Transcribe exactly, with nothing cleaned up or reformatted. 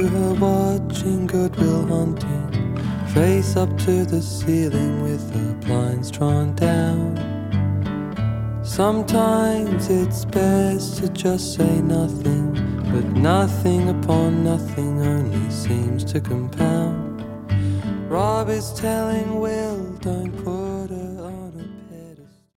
to her watching Goodwill Hunting, face up to the ceiling with the blinds drawn down. Sometimes it's best to just say nothing, but nothing upon nothing only seems to compound. Rob is telling Will, don't put